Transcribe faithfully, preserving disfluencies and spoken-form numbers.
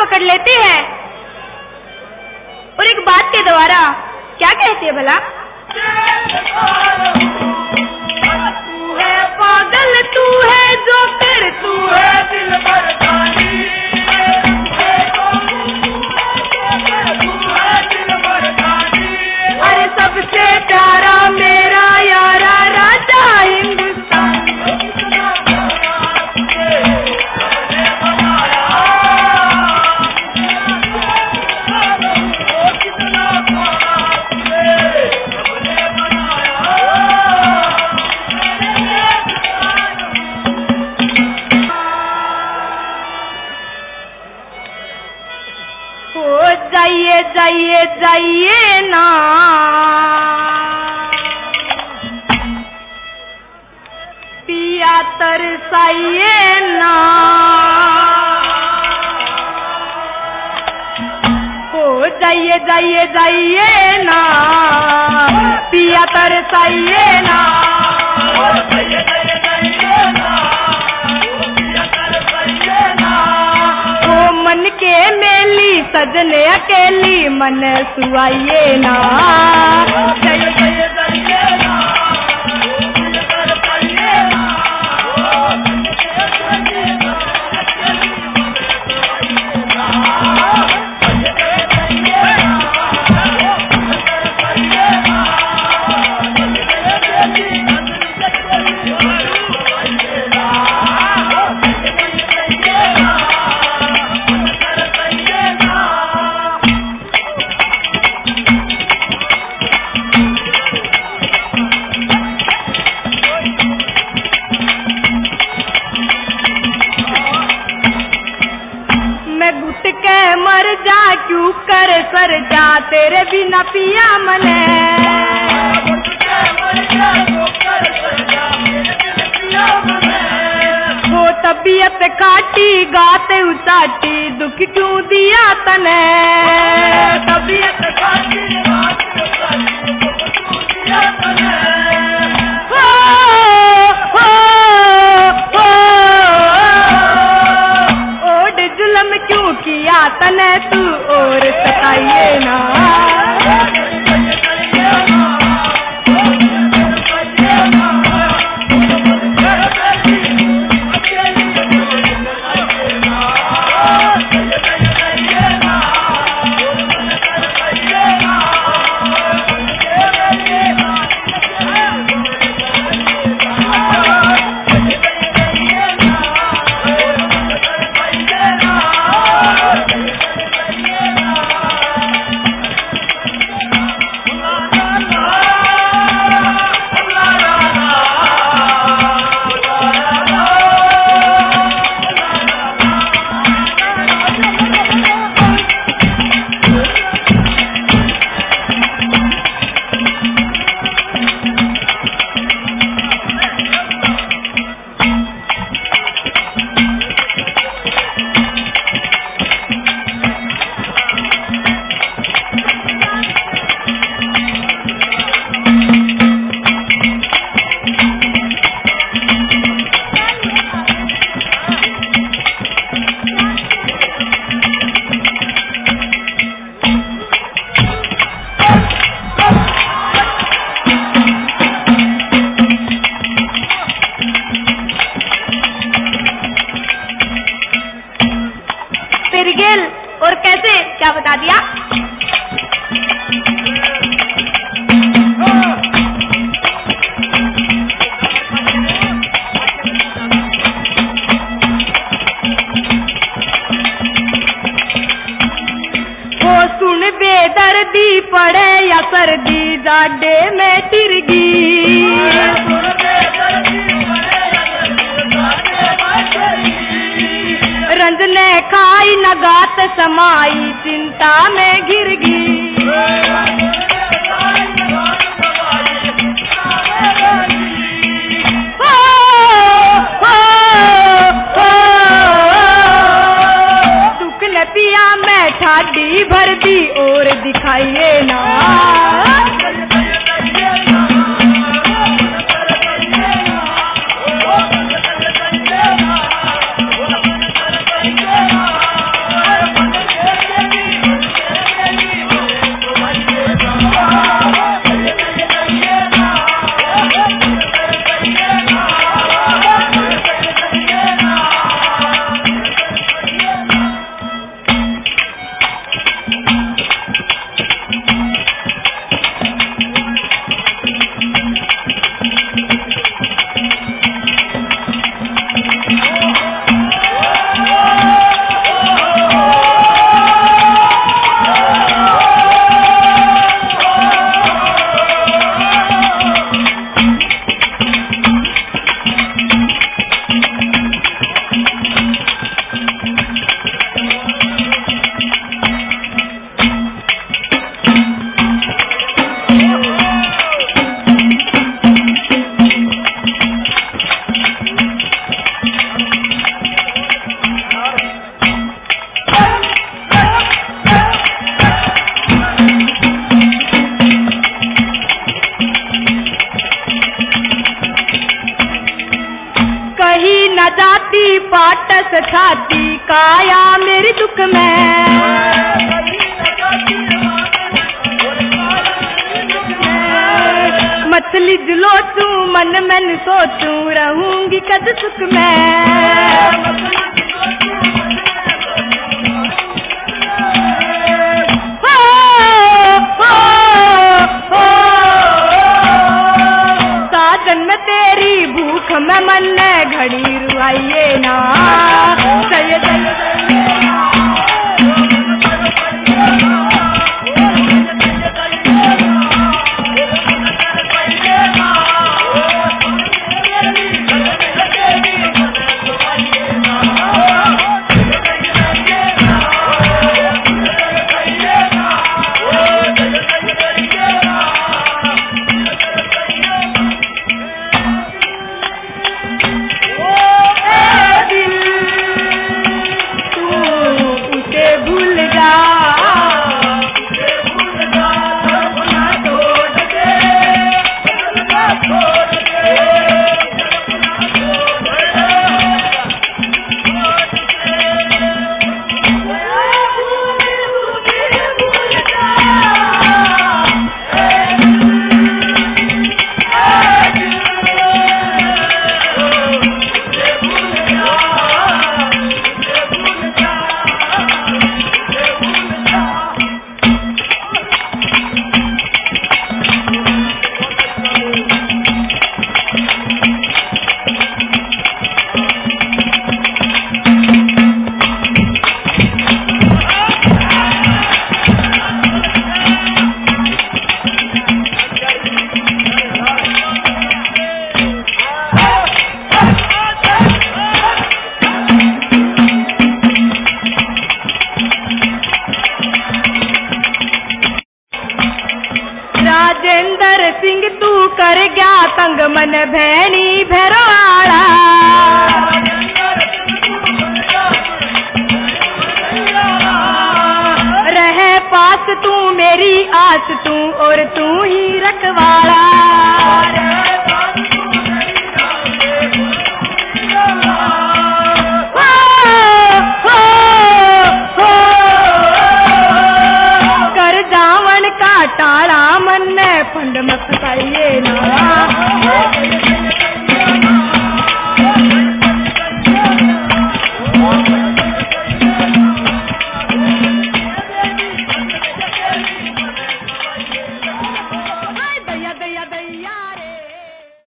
पकड़ लेते हैं और एक बात के द्वारा क्या कहते हैं भला? तू है पागल, तू है जोकर, तू है दिल मर्दानी, अरे सबसे प्यारा मेरा यारा राजा हिंदुस्तान। जाइए जाइए जाइए ना, पिया तरसाइए ना, हो जाइए जाइए जाइए ना, पिया तरसाइए ना, जाइए जाइए जाइए ना, पिया तरसाइए ना, ओ मन के मेली सजने अकेली मन सुआइए ना, जाइए जाइए जाइए ना, मर जा क्यों कर सर जा तेरे बिना पिया मने, वो तबीयत काटी गाते उचाटी दुख क्यों दिया तने, तबीयत काटी गाते उचाटी दुख क्यों दिया तने, हो हो हो ओड जुल्म क्यों किया तने तू और सताइए ना, और कैसे क्या बता दिया? वो सुन बेदर्दी पड़े या सर्दी जाडे में टिरगी, रंजने खाई नगात समाई चिंता में घिर गई, हो, हो, हो, दुख न पिया मैं ठाडी भर दी और दिखाइए ना, छाती काया मेरी दुख में। मछली जुलो तू मन मन सोचूं रहूंगी कद सुख में। जन्म तेरी भूख में मन ने घड़ी रुआइए ना। जय जय राजेंद्र सिंह तू कर गया तंग मन भैनी भैरवाड़ा। रहे पास तू मेरी आस तू और तू ही रखवाड़ा।